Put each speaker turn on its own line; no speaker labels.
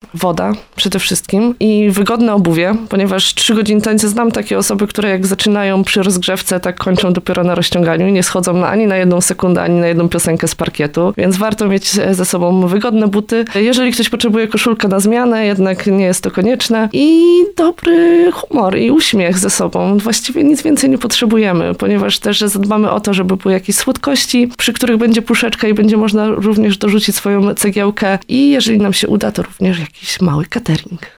woda przede wszystkim i wygodne obuwie, ponieważ 3 godziny tańca znam takie osoby, które jak zaczynają przy rozgrzewce, tak kończą dopiero na rozciąganiu i nie schodzą ani na 1 sekundę, ani na 1 piosenkę z parkietu, więc warto mieć ze sobą wygodne buty. Jeżeli ktoś potrzebuje koszulkę na zmianę, jednak nie jest to konieczne i dobry humor i uśmiech ze sobą. Właściwie nic więcej nie potrzebujemy, ponieważ też zadbamy o to, żeby były jakieś słodkości, przy których będzie puszeczka i będzie można również dorzucić swoją cegiełkę i jeżeli nam się uda, to również jakiś mały catering.